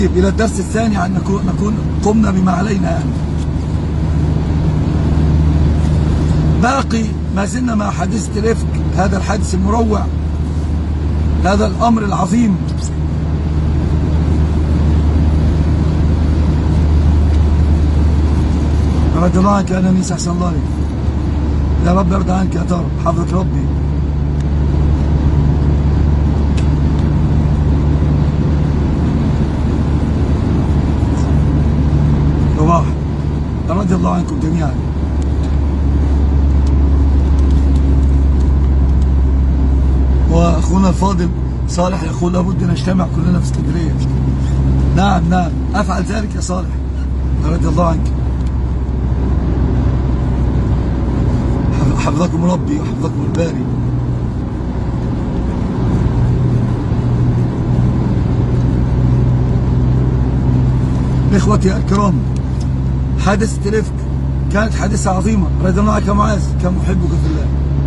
إلى الدرس الثاني عن نكون قمنا بما علينا يعني. باقي ما زلنا مع حادثة الإفك، هذا الحادث المروع، هذا الأمر العظيم. رضي الله عنك يا أنيس، أحسن الله عليك. يا رب يرضى عنك يا ترى، حفظك ربي. رواح، رضي الله عنكم جميعا. واخونا الفاضل صالح يقول لابد نجتمع كلنا في اسكندريه. نعم نعم، افعل ذلك يا صالح، رضي الله عنك. حفظكم ربي وحفظكم الباري. اخوتي الكرام، حادثة الإفك كانت حادثة عظيمة، رضي الله عنك يا معاذ، كان محبك في الله.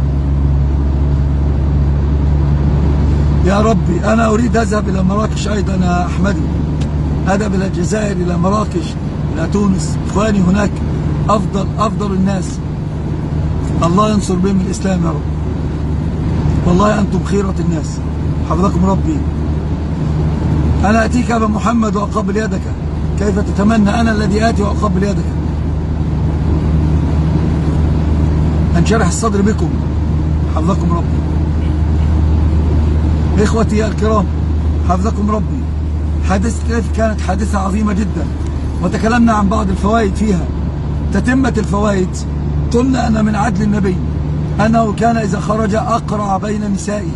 يا ربي أنا أريد أذهب إلى مراكش أيضا يا أحمدي، أذهب إلى الجزائر، إلى مراكش، إلى تونس. إخواني هناك أفضل الناس، الله ينصر بهم الإسلام يا رب. والله أنتم خيرة الناس، حفظكم ربي. أنا أتيك أبا محمد وأقبل يدك، كيف تتمنى أنا الذي آتي وأقبل يدك. أنشرح الصدر بكم، حفظكم ربي. إخوتي الكرام، حفظكم ربي. حادثة الإفك كانت حادثة عظيمة جدا، وتكلمنا عن بعض الفوائد فيها. تتمة الفوائد، قلنا أن من عدل النبي أنه كان إذا خرج أقرع بين نسائه.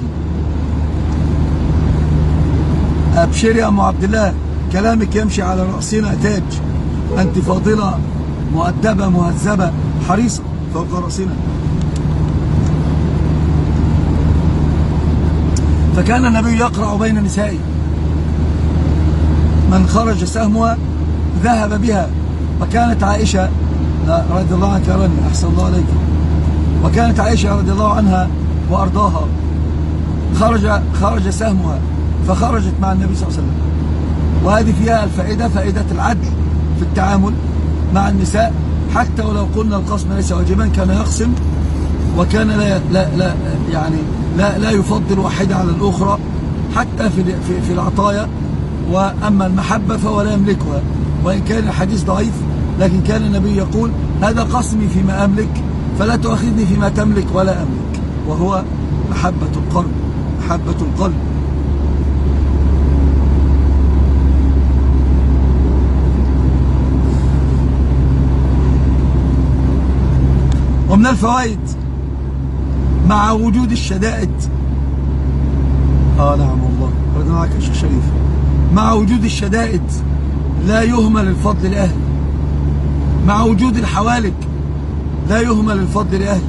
أبشري يا أم عبد الله، كلامك يمشي على رأسنا تاج، أنت فاضلة مؤدبة مهذبة حريصة فوق رأسنا. فكان النبي يقرع بين نسائه، من خرج سهمها ذهب بها. وكانت عائشة رضي الله عنها، كرمني أحسن الله عليك، وكانت عائشة رضي الله عنها وأرضاها خرج سهمها فخرجت مع النبي صلى الله عليه وسلم. وهذه فيها الفائدة، فائدة العدل في التعامل مع النساء، حتى ولو قلنا القسم ليس واجبا كان يقسم، وكان لا يفضل واحدة على الأخرى حتى في العطايا. وأما المحبة فهو لا يملكها، وإن كان الحديث ضعيف، لكن كان النبي يقول هذا قسمي فيما أملك فلا تؤاخذني فيما تملك ولا أملك، وهو محبة القلب، محبة القلب. ومن الفوائد مع وجود الشدائد، نعم والله رضي الله عنك يا شيخ شريف، مع وجود الشدائد لا يهمل الفضل لأهله، مع وجود الحوالك لا يهمل الفضل لأهله.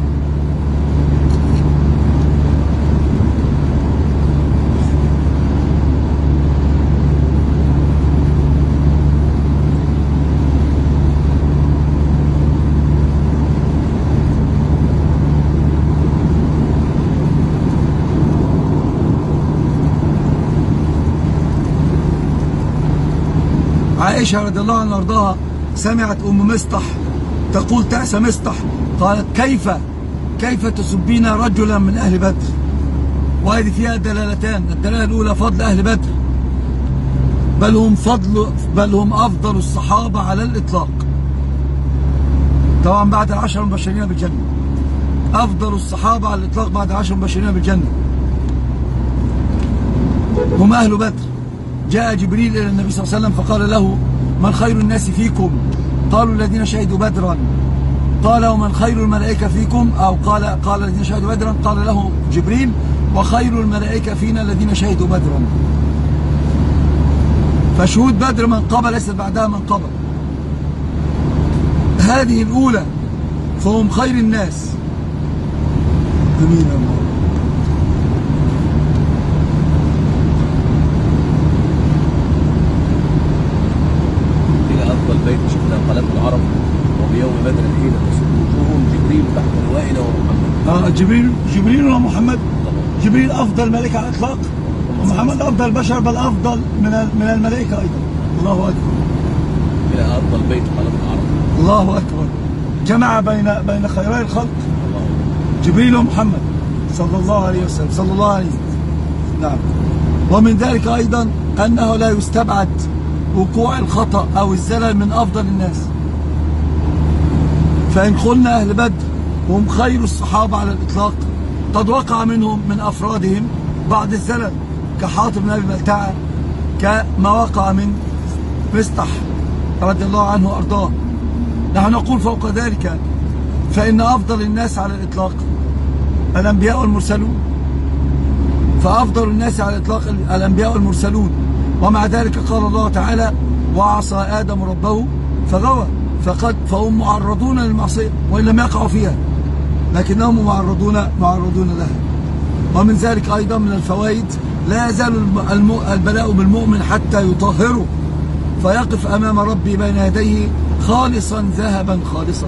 عائشة رضي الله عنها وارضاها سمعت أم مصطح تقول تأس مصطح، قالت كيف تسبين رجلا من أهل بدر. وهذه فيها دلالتان، الدلالة الأولى فضل أهل بدر، بل هم أفضل الصحابة على الإطلاق، طبعا بعد 10 مبشرين بالجنة، أفضل الصحابة على الإطلاق بعد 10 مبشرين بالجنة هم أهل بدر. جاء جبريل إلى النبي صلى الله عليه وسلم فقال له من خير الناس فيكم؟ قالوا الذين شهدوا بدرا. قال ومن خير الملائكة فيكم؟ أو قال الذين شهدوا بدرا. قال له جبريل وخير الملائكة فينا الذين شهدوا بدرا. فشهود بدر من قبل، ليست بعدها من قبل، هذه الأولى، فهم خير الناس. أمين الله. بيت شفنا قلب العرب وبيوم بدر حين تصب وجوههم جبريل تحت لوائنا ومحمد. جبريل ومحمد. جبريل افضل ملك على الاطلاق، ومحمد أفضل البشر، بل أفضل من الملائكة أيضا. الله أكبر. إلى أفضل بيت خلق العرب. الله أكبر. جمع بين خيري الخلق جبريل ومحمد صلى الله عليه وسلم، صلى الله عليه وسلم. نعم. ومن ذلك أيضا أنه لا يستبعد وقوع الخطأ أو الزلل من أفضل الناس. فإن قلنا أهل بدر هم خير الصحابة على الإطلاق، قد وقع منهم من أفرادهم بعض الزلل كحاطب بن أبي بلتعة، كما وقع من مصطح رضي الله عنه وأرضاه. نحن نقول فوق ذلك فإن أفضل الناس على الإطلاق الأنبياء والمرسلون، فأفضل الناس على الإطلاق الأنبياء والمرسلون. ومع ذلك قال الله تعالى: وعصى آدم ربه فغوى، فهم معرضون للمعصية وإن لم يقعوا فيها، لكنهم معرضون لها. ومن ذلك أيضا من الفوائد: لا يزال البلاء بالمؤمن حتى يطهره فيقف أمام ربي بين يديه خالصا ذهبا خالصا.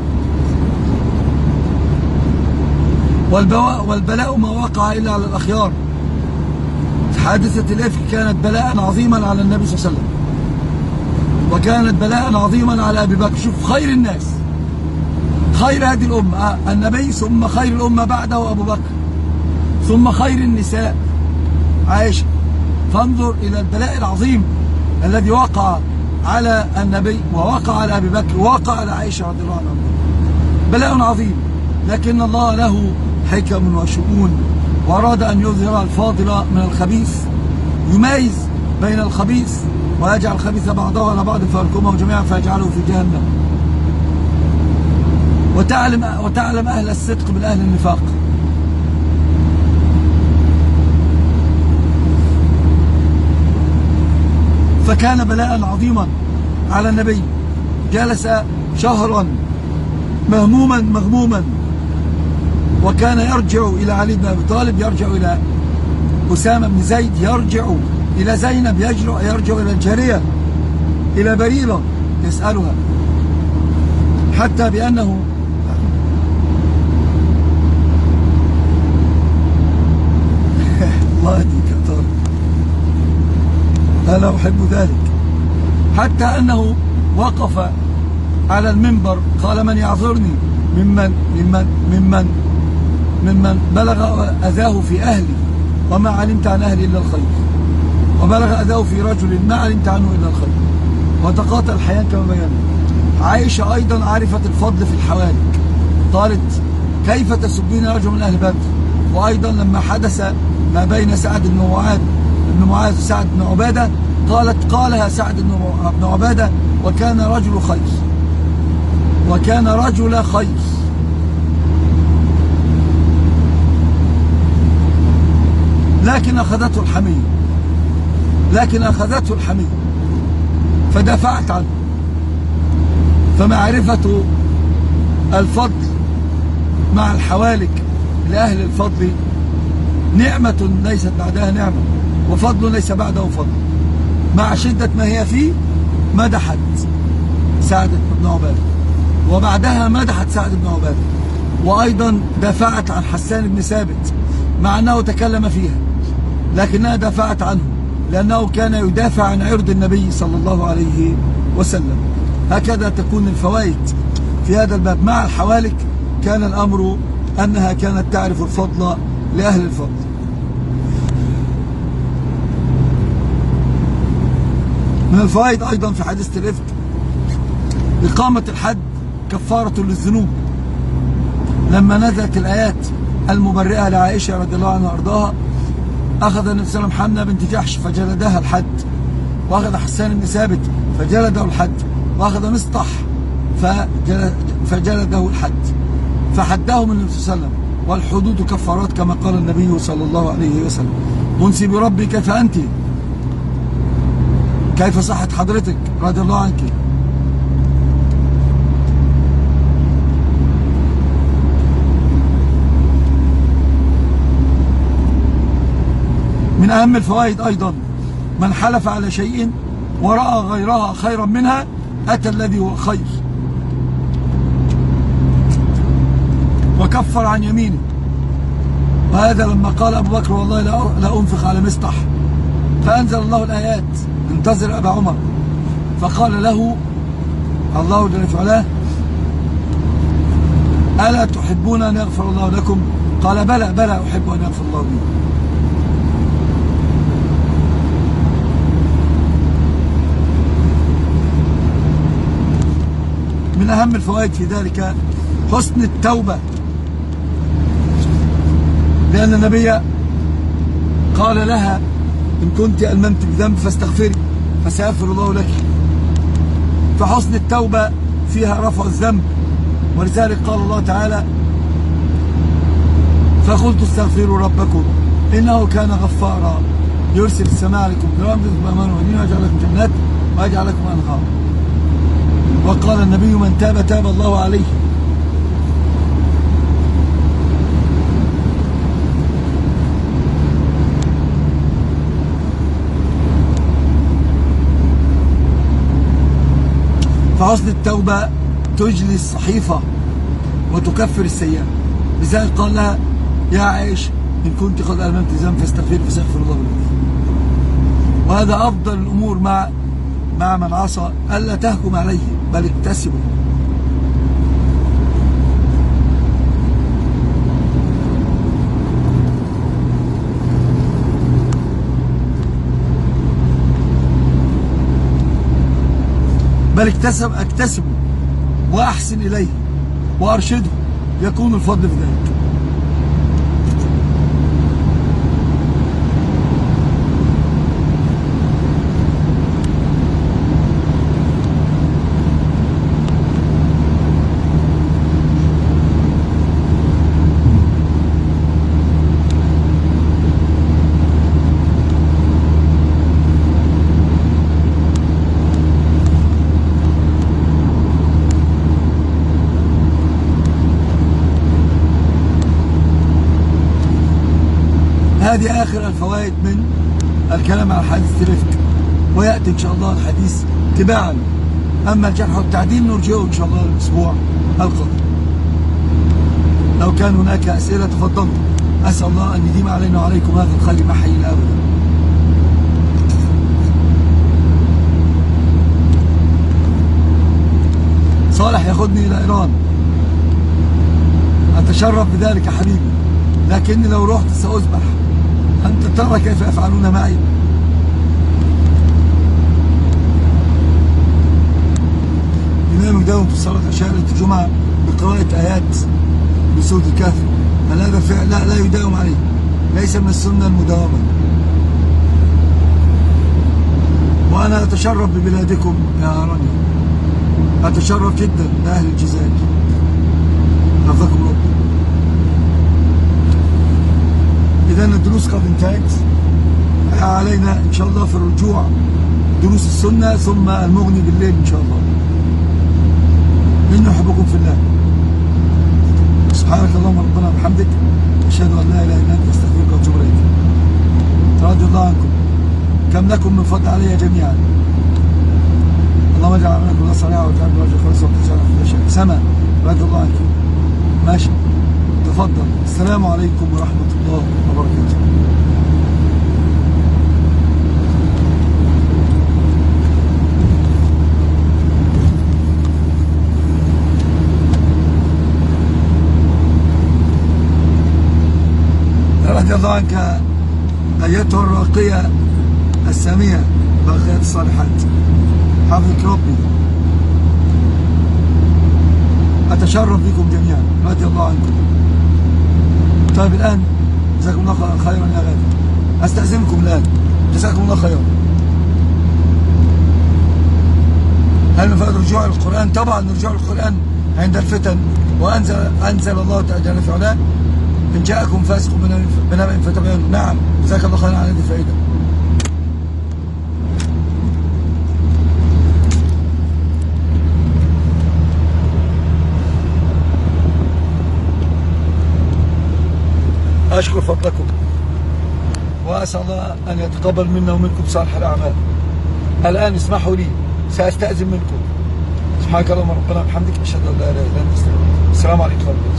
والبلاء ما وقع إلا على الأخيار. حادثة الإفك كانت بلاء عظيما على النبي صلى الله عليه وسلم، وكانت بلاء عظيما على أبي بكر. شوف، خير الناس، خير هذه الأمة النبي، ثم خير الأمة بعده أبو بكر، ثم خير النساء عائشة. فانظر إلى البلاء العظيم الذي وقع على النبي ووقع على أبي بكر ووقع على عائشة رضي الله عنها. بلاء عظيم، لكن الله له حكم وشؤون، وأراد أن يظهر الفاضل من الخبيث، يميز بين الخبيث ويجعل الخبيث بعضه على بعض فيركمه جميعا فيجعله في جهنم. وتعلم أهل الصدق من أهل النفاق. فكان بلاء عظيما على النبي، جلس شهرا مغموما، وكان يرجع إلى علي بن أبي طالب، يرجع إلى أسامة بن زيد، يرجع إلى زينب، يرجع إلى الجارية، إلى بريرة يسألها، حتى بأنه الله يهديك يا طارق، أنا أحب ذلك. حتى أنه وقف على المنبر قال: من يعذرني ممن بلغ أذاه في أهلي وما علمت عن أهلي إلا الخير، وبلغ أذاه في رجل ما علمت عنه إلا الخير، وتقاطع الحياة كما بينا. عائشة أيضا عرفت الفضل في الحوالك، قالت: كيف تسبين رجل من أهل بدر؟ وأيضا لما حدث ما بين سعد بن معاذ وسعد بن عبادة، قالها سعد بن عبادة: وكان رجل خير. لكن أخذته الحمية فدافعت عنه. فمعرفة الفضل مع الحوالك لأهل الفضل نعمة ليست بعدها نعمة، وفضل ليس بعده فضل. مع شدة ما هي فيه مدحت سعد بن عبادة، وبعدها مدحت سعد بن عبادة، وأيضا دافعت عن حسان بن ثابت مع أنه تكلم فيها، لكنها دافعت عنه لأنه كان يدافع عن عرض النبي صلى الله عليه وسلم. هكذا تكون الفوائد في هذا الباب. مع الحوالك كان الأمر أنها كانت تعرف الفضل لأهل الفضل. من الفوائد أيضا في حادثة الإفك إقامة الحد كفارة للذنوب. لما نزلت الآيات المبرئة لعائشة رضي الله عنها وأرضاها، أخذ النبي صلى الله عليه وسلم حمنة بنت جحش فجلدها الحد، وأخذ حسان بن ثابت فجلده الحد، وأخذ مصطح فجلده الحد، فحدهم النبي صلى الله عليه وسلم. والحدود كفارات كما قال النبي صلى الله عليه وسلم. أنسي بربي كيف أنت، كيف صحة حضرتك رضي الله عنك. من أهم الفوائد أيضا: من حلف على شيء ورأى غيرها خيرا منها أتى الذي هو خير وكفر عن يمينه. وهذا لما قال أبو بكر والله لا أنفق على مصطح، فأنزل الله الآيات انتظر أبا عمر، فقال له الله جل في علاه ألا تحبون أن يغفر الله لكم؟ قال بلى بلى أحب أن يغفر الله لي. من أهم الفوائد في ذلك حسن التوبة، لأن النبي قال لها إن كنت ألممت بذنب فاستغفري فسيغفر الله لك. فحسن التوبة فيها رفع الذنب، ولذلك قال الله تعالى فقلت استغفروا ربكم إنه كان غفارا يرسل السماء عليكم كرام بأمان ويجعل لكم جنات ويجعل لكم أنهارا. وقال النبي من تاب تاب الله عليه. فحسن التوبة تجلي الصحيفة وتكفر السيئة، لذلك قال لها يا عائشة إن كنت قد ألممت ذنب فاستغفر فسيغفر الله لك. وهذا أفضل الأمور مع من عصى، ألا تهكم عليه بل اكتسبوا. بل اكتسبوا وأحسن إليه وأرشده، يكون الفضل في ذلك. هذه آخر الفوائد من الكلام على حديث الرفق، ويأتي إن شاء الله الحديث تباعا. أما الجرح والتعديل نرجعه إن شاء الله الأسبوع القادم. لو كان هناك أسئلة تفضلوا. أسأل الله أن يديم علينا وعليكم هذا الخير ما حيينا أبدا. صالح ياخذني إلى إيران، أتشرف بذلك يا حبيبي، لكني لو رحت سأذبح. أنت ترى كيف يفعلون معي. الإمام يداوم في صلاة عشاء الجمعة بقراءة آيات بسورة الكهف، هل هذا فعل؟ لا يداوم عليه، ليس من السنة المداومة. وأنا أتشرف ببلادكم يا رانيا، أتشرف جدا بأهل الجزائر، حفظكم الله. إذا الدروس قد انتهت، علينا إن شاء الله في الرجوع دروس السنة ثم المغني بالليل إن شاء الله. إني أحبكم في الله. سبحانك اللهم ربنا وبحمدك أشهد أن لا إله إلا أنت أستغفرك وأتوب إليك. رضي الله عنكم، كم لكم من فضل علي جميعا. اللهم اجعل عملكم الله صالحا واجعل وجه خالصا وتجعل في شيء سما. رضي الله عنكم. ماشي، تفضل. السلام عليكم ورحمة الله وبركاته. رضي الله عنك أيتها الراقية السامية باقيات الصالحات، حفظك ربي. أتشرف بكم جميعا، رضي الله عنكم. طيب الآن جزاكم الله خيرا يا غالي، أستأذنكم الآن، جزاكم الله خيرا. هل من فائدة رجوع القرآن؟ طبعا رجوع القرآن عند الفتن، وأنزل الله تعالى في علاه إن جاءكم فاسق بنبأ فتبينوا. نعم، جزاك الله خيرا على هذه الفائدة. أشكر فضلكم، وأسأل الله أن يتقبل منا ومنكم صالح الأعمال. الآن اسمحوا لي سأستأذن منكم. سبحانك اللهم ربنا وبحمدك أشهد أن لا إله إلا أنت أستغفرك. السلام عليكم ورحمة الله.